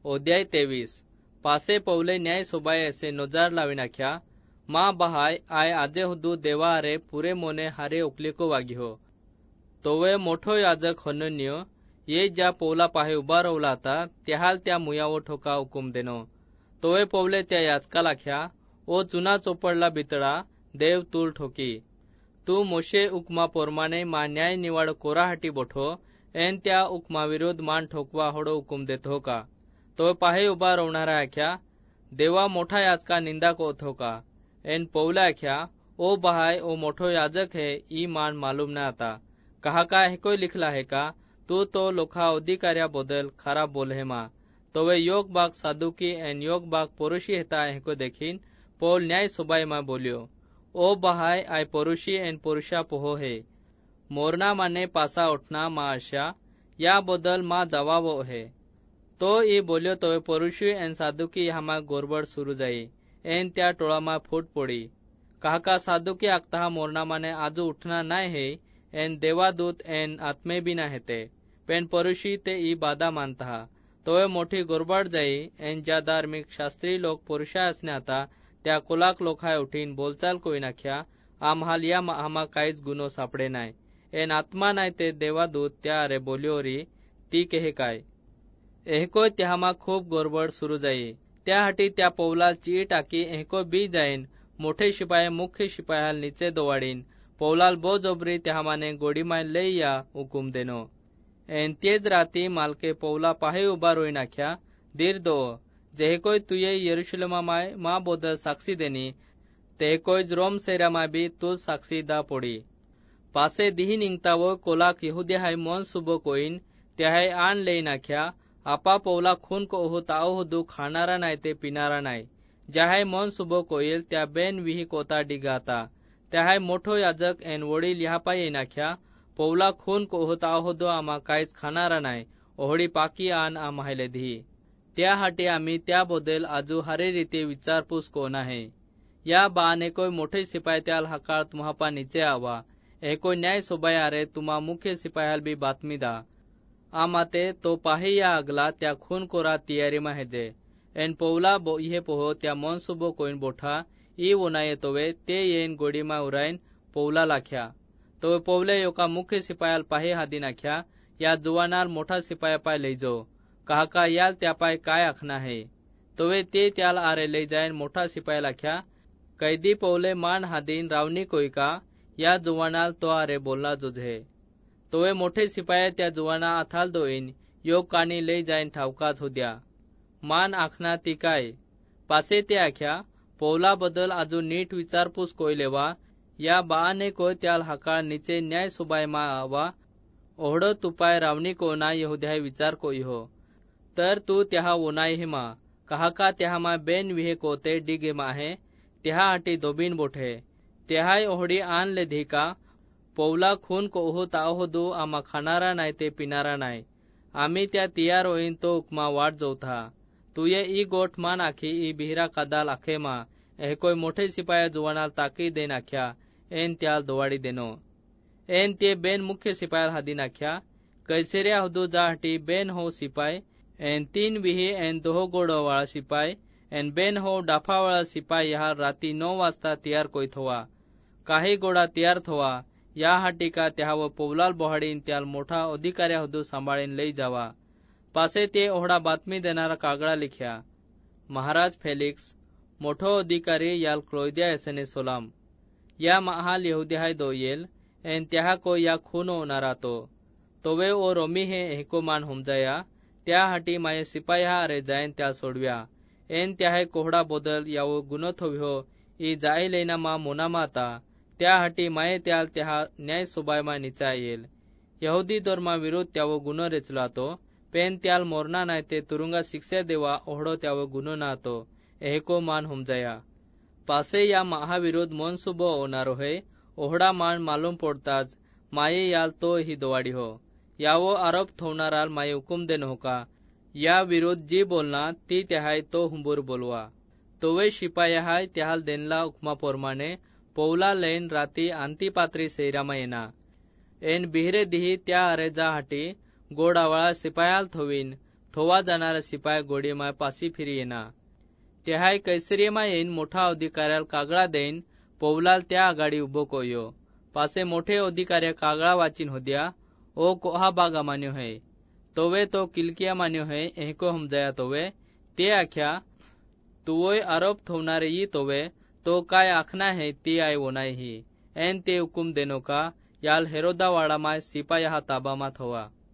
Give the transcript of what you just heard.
अध्याय 23 पासे पौले न्याय सोबाय ऐसे नजार लावी नाख्या माँ बहाय आय आजे हुदू देवा अरे पूरे मोने हारे उकलिको वागी हो। तोवे मोठो याजक हनन्य ये ज्या पौला पाहे उभा रवला आता त्याहाल त्या मुयावो ठोका हुकुम देनो। तोवे पौले त्या याचका लाख्या ओ चुना चोपडला बितळा देव तूल ठोकी तू मोशे उकमा पोरमाने मा न्याय निवाड कोराहाटी बोठो एन त्या उकमा विरोध मान ठोकवा होडो हुकुम देतो का। तो पाहे उभा रवणारा आख्या देवा मोठा याचका निंदा को थो का। एन पौला आख्या ओ बहाय ओ मोठो याजक है ई मान मालूम न आता कहा का है कोई लिखला है का तू तो लोखा अधिकार्या बदल खराब बोल है मा। तोवे योग बाग साधुकी एन योग बाग पुरुषी हेता है को देखीन पौल न्याय सुबाई मा बोलियो ओ बहाय आय पुरुषी एन पुरुषा पोहो है मोरना माने पासा उठना मा आशा या बदल मा जवाबो है। तो ई बोलियो तोवे पुरुषी एन साधुकी हमा गोरबड सुरू जाई एन त्या टोळा मा फूट पड़ी कहा का साधुकी आखता मोरना माने आजू उठना नाय है एन देवादूत एन आत्मे भी ना हेते पेन पुरुषी ते ई बाधा मानता तोवे मोठी गोरबड जाई एन ज्या धार्मिक शास्त्री लोक पुरुषा असने आता त्या कुलाक लोखाय उठीन बोलचाल कोई नाख्या आम्हाल या आम्हा काहीच गुनो सापडे नाय एन आत्मा नाय ते देवादूत त्या अरे बोलियोरी ती केहे काय एहको त्यामा खूप गोरबड सुरू जाई त्याहाटी त्या पौला ची टाकी एहको बी जाईन मोठे शिपाई मुख्य शिपायाल नीचे दोवाडीन पौलाल बो जोबरी त्यामाने गोडीमाय लई या हुकुम देनो। एन तेज राती मालके पौला पाहे उभा रोई नाख्या दीर दो जेह कोई तुये यरूशलेमा माय मा बोदल साक्षी देनी ते कोई रोम सेरा मा भी तू साक्षी दा पोड़ी पासे दिही निंगतावो कोलाक यहुदी हाय मन सुबो कोइन त्याहाय आण लेई नाख्या आपा पौला खून को ओहो ताओ हुदू खानारा नाय ते पिनारा नाय जहाय मन सुबो कोईल त्या बेन विही कोता डिगाता त्याहाय मोठो याजक एन वडील यहाँ पाये नाख्या पौला खून को ओहो ताओ हुदू आमा काहीच खानारा नाय ओहडी पाकी आण आम्हाले धी त्याहाटी आम्ही त्या बदल आजू हरे रीती विचारपूस कोण आहे या बाने कोई मोठे सिपाई त्याल हकाळ तुम्हापा नीचे आवा एको न्याय सोबाय अरे तुम्हा मुख्य सिपायाल भी बातमी दा आमाते तो पाहे या अगला त्या खून कोरा तियारी मा हेजे एन पौला बो इहे पोहो त्या मन सुबो कोइन बोठा ई वोनाये तोवे ते येन गोडी मा उराइन पौला लाख्या तोवे पौले योका मुख्य सिपायाल पाहे हादी नाख्या या जुवानाल मोठा सिपाया पाय लई जो कहा का याल त्या पाय काय आखना है तोवे ते त्याल आरे लई जाइन मोठा सिपाया लाख्या कैदी पौले मान हादीन रावनी कोई का या जुवानाल तो आरे बोलना जुझे तोवे मोठे सिपाया त्या जुवाना आथाल दोईन योग कानी लई जाईन ठावकाच होद्या मान आखना ती काय पासे ते आख्या पौला बदल आजू नीट विचारपूस कोई लेवा या बाने कोय त्याल हकाळ नीचे न्याय सुबाय मा आवा ओहडो तुपाय रावनी को ना यहुद्याय विचार कोई हो तर तू त्याहा वोनाय हिमा कहा का त्याहा मा बेन विहे कोते डिगे मा है त्याहा हाटी दोबीन बोठे त्याहाय ओहडी आण ले धी पौला खून को ओहो ताओ होदू आमा खानारा नाय ते पिनारा नाय आम्ही त्या तियार होईन तो उकमा वाट जोथा तुये ई गोठ मान आखी ई बिहरा कादाल आखे मा एह कोई मोठे सिपाया जुवानाल ताकी देन आख्या एन त्याल दोवाडी देनो एन ते बेन मुख्य सिपायाल हादी नाख्या कैसरिया हुदू जाहटी बेन हो सिपाई एन 3 विही एन दोहो गोडवाळा सिपाई एन बेन हो डाफावाळा सिपाई यहाँ राती 9 वाजता तयार कोई थोवा काही गोडा तयार थोवा या हाटी का त्याव पौलाल बोहाडीन त्याल मोठा अधिकार्या हुदू सांभाळीन लई जावा पासे ते ओहडा बातमी देणारा कागळा लिख्या महाराज फेलिक्स मोठो अधिकारी याल क्लोदिया एसने सोलाम या महाल यहुदी हाय दो येल एन त्याहा को या खून होणारा तोवे ओ रोमी हे एको मान हमजाया त्या हाटी माये सिपाया अरे जायन त्या सोडव्या एन त्याहाय कोहडा बोदल यावो गुनो थोविहो ई जाई लेना मा मोना माता त्या हाटी माये त्याल त्याहा न्याय सुबाय मा निचा येल यहुदी धर्मा विरुद्ध त्यावो गुनो रेचला तो पेन त्याल मोरना नाय ते तुरुंगा शिक्षा देवा ओहडो त्यावो गुनो ना तो एहको मान हमजाया पासे या महाविरोध मन सुबो ओनारो है ओहडा मान मालूम पड़ताज माये याल तो ही दोवाडी हो यावो आरोप थोवनाराल माये हुकुम देन होका या विरोध जी बोलना ती त्याहाय तो हुंबूर बोलवा तोवे शिपाया हाय त्याहाल देनला उकमा पोरमाने पौला लेन राती आंतीपात्री सेरामा येना एन बिहरे दिही त्या अरे जा हाटी गोडावाळा सिपायाल थोवीन थोवा जाणारा सिपाही गोडीमाय पासी फिरी येना. त्याहाय कैसरियमा येईन मोठा अधिकाऱ्याल कागळा देईन पौलाल त्या आघाडी उभो कोयो. पासे मोठे अधिकार्य कागळा वाचिन होद्या ओ कोहा बागा मान्यो है. तोवे तो किलकिया मान्यो है एहको हमजया तोवे ते आख्या तुवोय आरोप थोवणारे यी तोवे तो काय आखना है ती आय वोनाय ही. एन ते हुकुम देनो का याल हेरोदा वाड़ा माय सिपाही हा ताबा मा थोवा.